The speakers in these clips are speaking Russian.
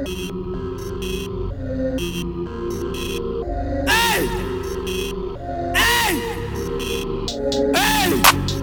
Эй! Эй! Эй!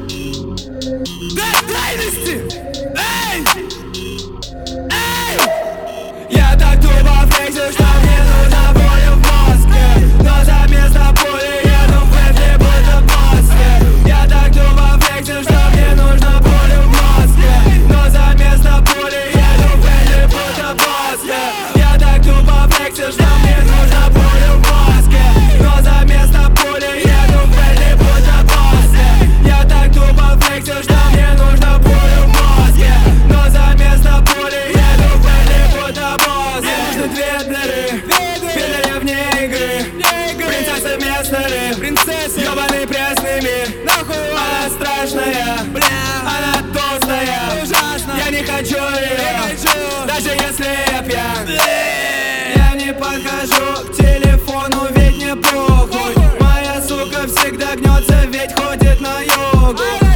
До крайности! Эй! Эй! Я так тупо флексю, что мне нужна боль в мозге, но за место пули еду в Бентли будто в Москве. Я так тупо флексю, что мне нужна боль в мозге, но за место пули еду в Бентли будто в Москве. Я так тупо флексю, что мне нужна боль в мозге, но за место пули еду в Бентли будто в Москве. Я так тупо флексю, что мне нужна боль в мозге, но за место пули еду в Бентли будто в Москве. Мне нужны две вне игры, принцессы местные, принцессы, ёбаный пресный мир. Нахуй она страшная, бля, она толстая, ужасно. Я не хочу ее, даже если я пьян. Я не подхожу к телефону, ведь не похуй. Моя сука всегда гнется, ведь ходит на йогу.